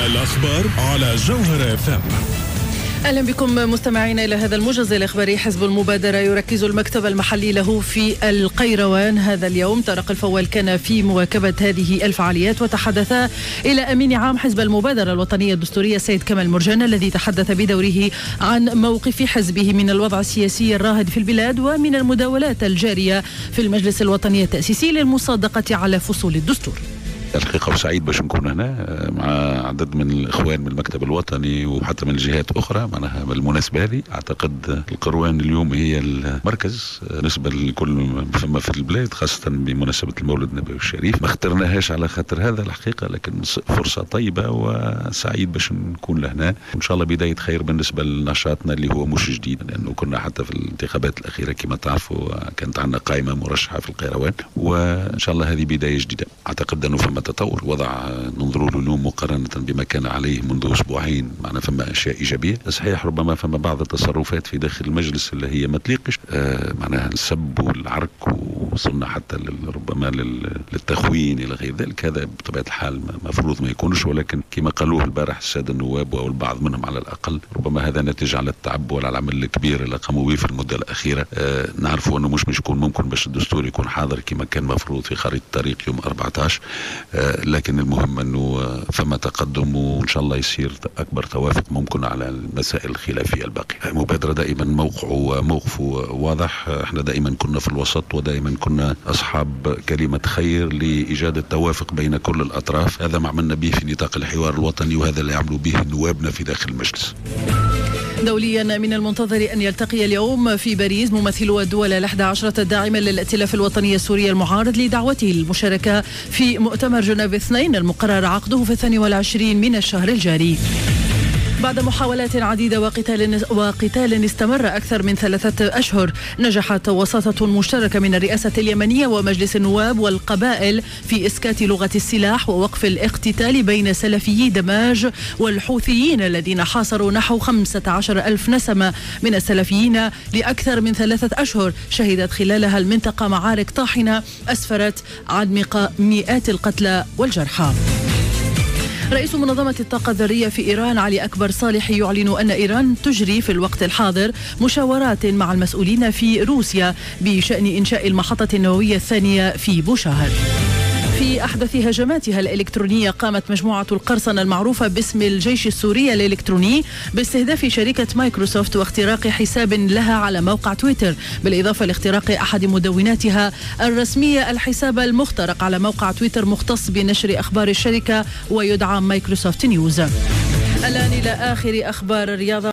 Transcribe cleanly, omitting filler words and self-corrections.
الأخبار على جوهر FM. أهلا بكم مستمعين إلى هذا الموجز الإخباري. حزب المبادرة يركز المكتب المحلي له في القيروان هذا اليوم. طارق الفوال كان في مواكبة هذه الفعاليات وتحدث إلى أمين عام حزب المبادرة الوطنية الدستورية السيد كمال مرجان، الذي تحدث بدوره عن موقف حزبه من الوضع السياسي الراهن في البلاد ومن المداولات الجارية في المجلس الوطني التأسيسي للمصادقة على فصول الدستور. الحقيقة سعيد باش نكون هنا مع عدد من الإخوان من المكتب الوطني وحتى من الجهات أخرى. معناها بالمناسبة هذه أعتقد القروان اليوم هي المركز بالنسبة لكل فما في البلاد، خاصة بمناسبة المولد النبوي الشريف. ما اخترناهاش على خاطر هذا الحقيقة، لكن فرصة طيبة وسعيد باش نكون لهنا، وإن شاء الله بداية خير بالنسبة لنشاطنا اللي هو مش جديد، لأنه كنا حتى في الانتخابات الأخيرة كما تعرفوا كانت عندنا قائمة مرشحة في القيروان، وإن شاء الله هذه بداية جديدة. أعتقد أنه فما تطور وضع ننظر له اليوم مقارنة بما كان عليه منذ أسبوعين. معنا فما أشياء إيجابية. صحيح ربما فما بعض التصرفات في داخل المجلس اللي هي ما تليقش، معناها السب والعرك، وصلنا حتى ربما للتخوين إلى غير ذلك. هذا بطبيعة الحال مفروض ما يكونش، ولكن كما قالوه البارح السادة النواب أو البعض منهم على الأقل، ربما هذا ناتج على التعب وعلى العمل الكبير اللي قاموا به في المدة الأخيرة. نعرفوا أنه مش يكون ممكن باش الدستور يكون حاضر كما كان مفروض في خريطة الطريق يوم 14، لكن المهم أنه فما تقدم، وإن شاء الله يصير أكبر توافق ممكن على المسائل الخلافية الباقية. المبادرة دائما موقفه واضح. احنا دائما كنا في الوسط، ودائما كنا أصحاب كلمة خير لإيجاد التوافق بين كل الأطراف. هذا ما عملنا به في نطاق الحوار الوطني، وهذا اللي عملوا به نوابنا في داخل المجلس. دوليا من المنتظر أن يلتقي اليوم في باريس ممثلو الدول ال11 الداعمة للائتلاف الوطني السوري المعارض لدعوته للمشاركة في مؤتمر جنيف 2 المقرر عقده في 22 من الشهر الجاري. بعد محاولات عديدة وقتال استمر أكثر من 3 أشهر، نجحت وساطة مشتركة من الرئاسة اليمنية ومجلس النواب والقبائل في إسكات لغة السلاح ووقف الاقتتال بين سلفيي دماج والحوثيين الذين حاصروا نحو 15,000 نسمة من السلفيين لأكثر من 3 أشهر، شهدت خلالها المنطقة معارك طاحنة أسفرت عن مئات القتلى والجرحى. رئيس منظمة الطاقة الذرية في إيران علي أكبر صالح يعلن أن إيران تجري في الوقت الحاضر مشاورات مع المسؤولين في روسيا بشأن إنشاء المحطة النووية الثانية في بوشاهر. في أحدث هجماتها الإلكترونية قامت مجموعة القرصنة المعروفة باسم الجيش السوري الإلكتروني باستهداف شركة مايكروسوفت واختراق حساب لها على موقع تويتر، بالإضافة لاختراق أحد مدوناتها الرسمية الحساب المخترق على موقع تويتر مختص بنشر أخبار الشركة ويدعى مايكروسوفت نيوز. الآن إلى آخر أخبار الرياضة.